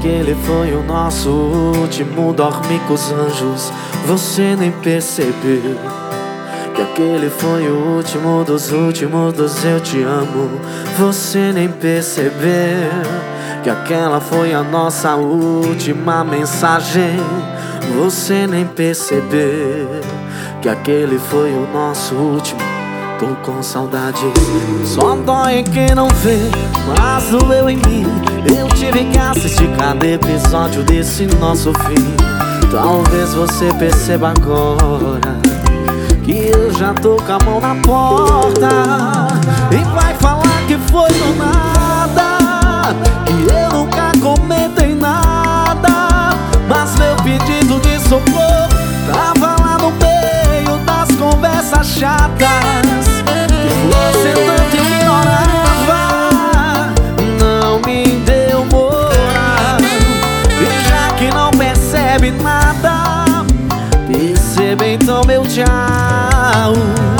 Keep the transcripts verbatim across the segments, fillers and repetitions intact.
aquele foi o nosso último dormir com os anjos. Você nem percebeu que aquele foi o último dos últimos dos eu te amo. Você nem percebeu que aquela foi a nossa última mensagem. Você nem percebeu que aquele foi o nosso último. Tô com saudade, só dói quem não vê, mas doeu em mim. Eu tive que assistir cada episódio desse nosso fim. Talvez você perceba agora que eu já tô com a mão na porta e vai falar que foi do nada, que eu nunca comentei nada. Mas meu pedido de socorro tava lá no meio das conversas chatas que você tanto ignorava. Não me deu moral, e já que não percebe nada, perceba então meu tchau.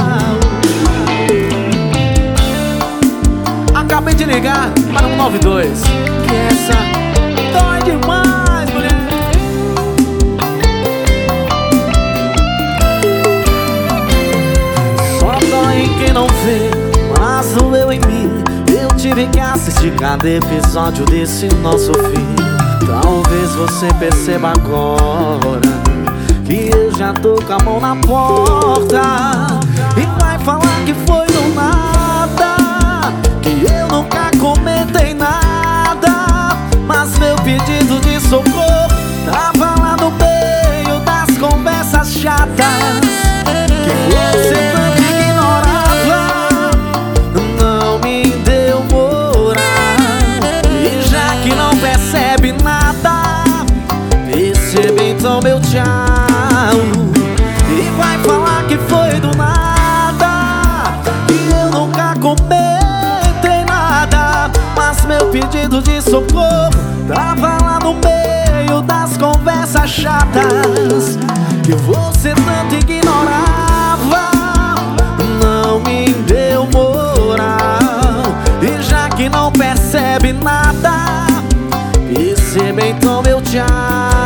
Acabei de ligar para um nove dois, que essa dói demais, mulher. Só dói em quem não vê, mas doeu em mim. Eu tive que assistir cada episódio desse nosso fim. Talvez você perceba agora que eu já tô com a mão na porta e vai falar que foi do nada, que eu nunca comentei nada. Mas meu pedido de socorro tava lá no meio das conversas chatas que você tanto ignorava. Não me deu moral, e já que não percebe nada, perceba então meu tchau. E vai falar que foi do nada, que eu nunca comentei nada. Mas meu pedido de socorro tava lá no meio das conversas chatas que você tanto ignorava. Não me deu moral, e já que não percebe nada, perceba então meu tchau.